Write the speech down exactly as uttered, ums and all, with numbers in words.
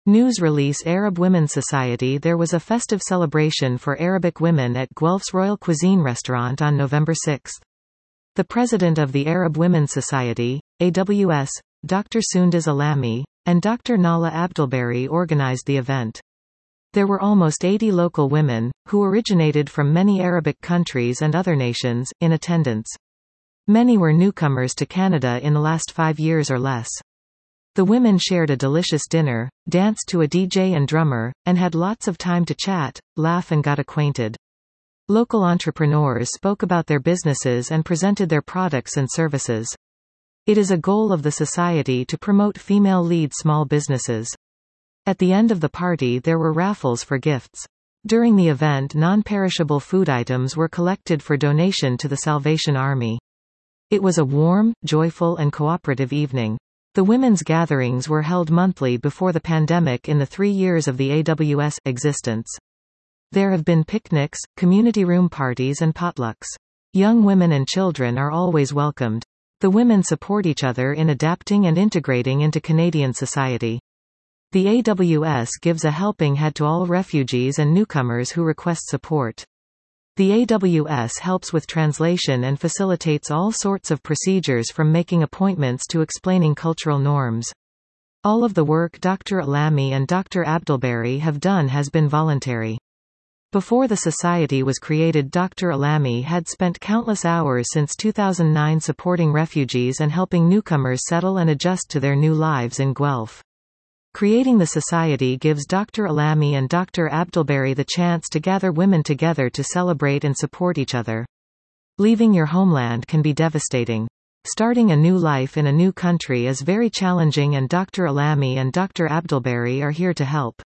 News release Arab Women's Society. There was a festive celebration for Arabic women at Guelph's Royal Cuisine restaurant on November sixth. The president of the Arab Women's Society, A W S, Doctor Sundiz Alami, and Doctor Nala Abdelbari organized the event. There were almost eighty local women, who originated from many Arabic countries and other nations, in attendance. Many were newcomers to Canada in the last five years or less. The women shared a delicious dinner, danced to a D J and drummer, and had lots of time to chat, laugh and got acquainted. Local entrepreneurs spoke about their businesses and presented their products and services. It is a goal of the society to promote female-led small businesses. At the end of the party there were raffles for gifts. During the event non-perishable food items were collected for donation to the Salvation Army. It was a warm, joyful and cooperative evening. The women's gatherings were held monthly before the pandemic in the three years of the A W S existence. There have been picnics, community room parties and potlucks. Young women and children are always welcomed. The women support each other in adapting and integrating into Canadian society. The A W S gives a helping hand to all refugees and newcomers who request support. The A W S helps with translation and facilitates all sorts of procedures from making appointments to explaining cultural norms. All of the work Doctor Alami and Doctor Abdelbari have done has been voluntary. Before the society was created, Doctor Alami had spent countless hours since two thousand nine supporting refugees and helping newcomers settle and adjust to their new lives in Guelph. Creating the society gives Doctor Alami and Doctor Abdelbari the chance to gather women together to celebrate and support each other. Leaving your homeland can be devastating. Starting a new life in a new country is very challenging, and Doctor Alami and Doctor Abdelbari are here to help.